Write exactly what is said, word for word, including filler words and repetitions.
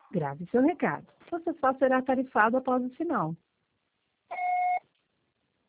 Grave seu recado. Você só será tarifado após o sinal.